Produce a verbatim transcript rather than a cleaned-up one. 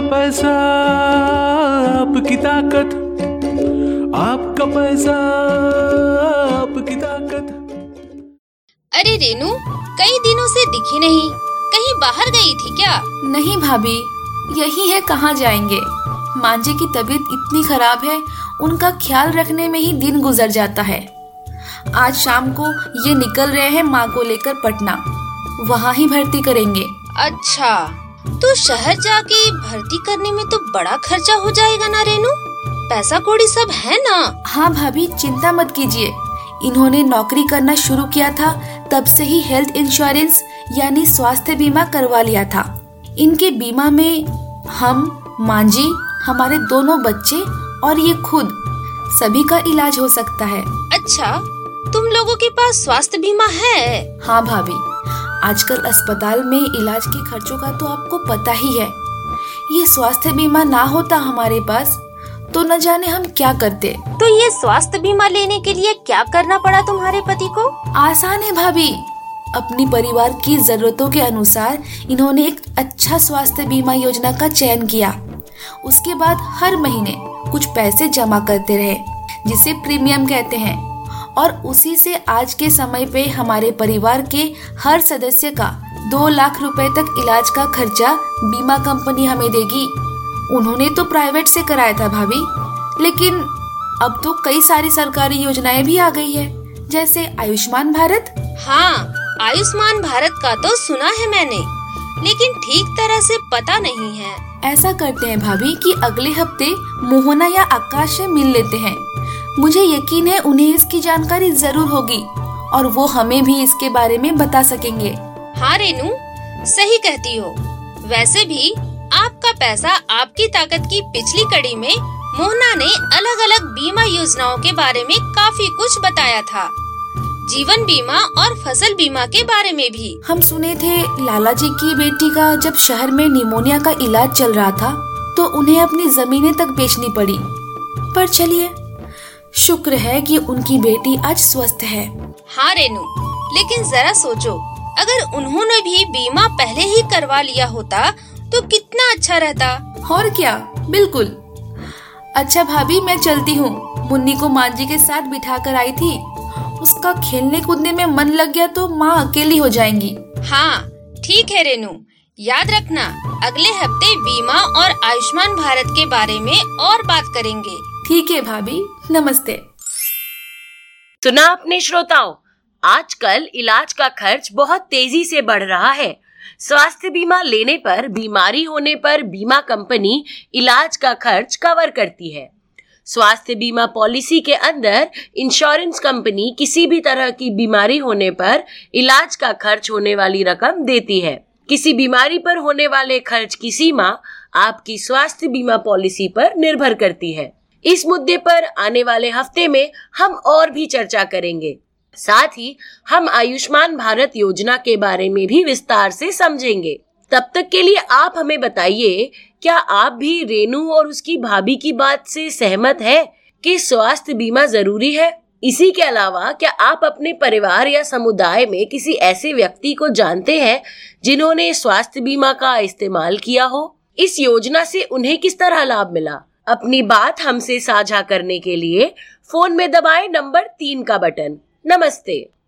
पैसा आपकी ताकत, आपका पैसा आपकी ताकत। अरे रेनू, कई दिनों से दिखी नहीं, कहीं बाहर गई थी क्या? नहीं भाभी, यही है, कहाँ जाएंगे। मांझे की तबीयत इतनी खराब है, उनका ख्याल रखने में ही दिन गुजर जाता है। आज शाम को ये निकल रहे हैं माँ को लेकर पटना, वहाँ ही भर्ती करेंगे। अच्छा, तो शहर जाके भर्ती करने में तो बड़ा खर्चा हो जाएगा ना रेनू? पैसा कौड़ी सब है ना? हाँ भाभी, चिंता मत कीजिए। इन्होंने नौकरी करना शुरू किया था तब से ही हेल्थ इंश्योरेंस यानी स्वास्थ्य बीमा करवा लिया था। इनके बीमा में हम, मांझी, हमारे दोनों बच्चे और ये खुद, सभी का इलाज हो सकता है। अच्छा, तुम लोगों के पास स्वास्थ्य बीमा है? हाँ भाभी, आजकल अस्पताल में इलाज के खर्चों का तो आपको पता ही है। ये स्वास्थ्य बीमा ना होता हमारे पास तो न जाने हम क्या करते। तो ये स्वास्थ्य बीमा लेने के लिए क्या करना पड़ा तुम्हारे पति को? आसान है भाभी, अपनी परिवार की जरूरतों के अनुसार इन्होंने एक अच्छा स्वास्थ्य बीमा योजना का चयन किया। उसके बाद हर महीने कुछ पैसे जमा करते रहे, जिसे प्रीमियम कहते हैं, और उसी से आज के समय पे हमारे परिवार के हर सदस्य का दो लाख रुपए तक इलाज का खर्चा बीमा कंपनी हमें देगी। उन्होंने तो प्राइवेट से कराया था भाभी, लेकिन अब तो कई सारी सरकारी योजनाएं भी आ गई है, जैसे आयुष्मान भारत। हाँ, आयुष्मान भारत का तो सुना है मैंने, लेकिन ठीक तरह से पता नहीं है। ऐसा करते हैं भाभी कि अगले हफ्ते मोहना या आकाश से मिल लेते हैं। मुझे यकीन है उन्हें इसकी जानकारी जरूर होगी और वो हमें भी इसके बारे में बता सकेंगे। हाँ रेनू, सही कहती हो। वैसे भी आपका पैसा आपकी ताकत की पिछली कड़ी में मोहना ने अलग अलग बीमा योजनाओं के बारे में काफी कुछ बताया था, जीवन बीमा और फसल बीमा के बारे में भी। हम सुने थे लाला जी की बेटी का जब शहर में निमोनिया का इलाज चल रहा था तो उन्हें अपनी जमीनें तक बेचनी पड़ी। पर चलिए, शुक्र है कि उनकी बेटी आज स्वस्थ है। हाँ रेनू, लेकिन जरा सोचो, अगर उन्होंने भी बीमा पहले ही करवा लिया होता तो कितना अच्छा रहता। और क्या, बिल्कुल। अच्छा भाभी, मैं चलती हूँ। मुन्नी को मांझी के साथ बिठा कर आई थी, उसका खेलने कूदने में मन लग गया तो माँ अकेली हो जाएंगी। हाँ ठीक है रेनू, याद रखना अगले हफ्ते बीमा और आयुष्मान भारत के बारे में और बात करेंगे। ठीक है भाभी, नमस्ते। सुना आपने श्रोताओं, आजकल इलाज का खर्च बहुत तेजी से बढ़ रहा है। स्वास्थ्य बीमा लेने पर बीमारी होने पर बीमा कंपनी इलाज का खर्च कवर करती है। स्वास्थ्य बीमा पॉलिसी के अंदर इंश्योरेंस कंपनी किसी भी तरह की बीमारी होने पर इलाज का खर्च होने वाली रकम देती है। किसी बीमारी पर होने वाले खर्च की सीमा आपकी स्वास्थ्य बीमा पॉलिसी पर निर्भर करती है। इस मुद्दे पर आने वाले हफ्ते में हम और भी चर्चा करेंगे। साथ ही हम आयुष्मान भारत योजना के बारे में भी विस्तार से समझेंगे। तब तक के लिए आप हमें बताइए, क्या आप भी रेनू और उसकी भाभी की बात से सहमत है कि स्वास्थ्य बीमा जरूरी है? इसी के अलावा क्या आप अपने परिवार या समुदाय में किसी ऐसे व्यक्ति को जानते हैं जिन्होंने स्वास्थ्य बीमा का इस्तेमाल किया हो? इस योजना से उन्हें किस तरह लाभ मिला? अपनी बात हमसे साझा करने के लिए फोन में दबाएं नंबर तीन का बटन। नमस्ते।